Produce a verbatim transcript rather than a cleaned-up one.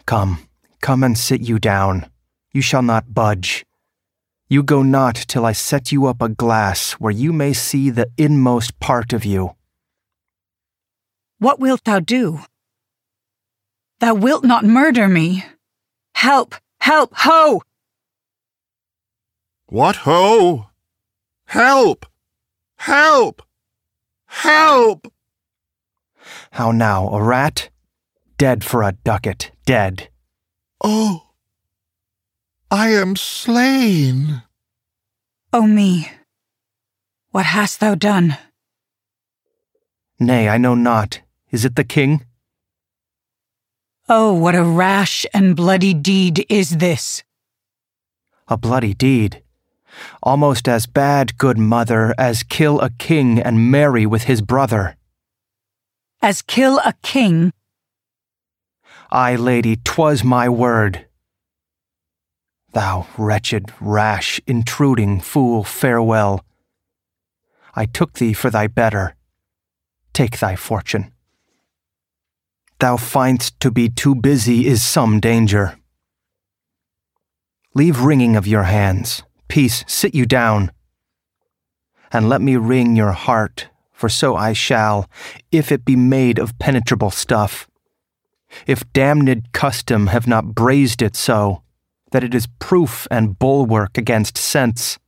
Come, come and sit you down. You shall not budge. You go not till I set you up a glass where you may see the inmost part of you. What wilt thou do? Thou wilt not murder me. Help, help, ho! What ho? Help! Help! Help! How now, a rat? Dead for a ducat, dead. Oh, I am slain. O me, what hast thou done? Nay, I know not. Is it the king? Oh, what a rash and bloody deed is this! A bloody deed? Almost as bad, good mother, as kill a king and marry with his brother. As kill a king? Ay, lady, 'twas my word. Thou wretched, rash, intruding fool, farewell. I took thee for thy better. Take thy fortune. Thou find'st to be too busy is some danger. Leave wringing of your hands. Peace, sit you down. And let me wring your heart, for so I shall, if it be made of penetrable stuff. If damned custom have not brazed it so, that it is proof and bulwark against sense.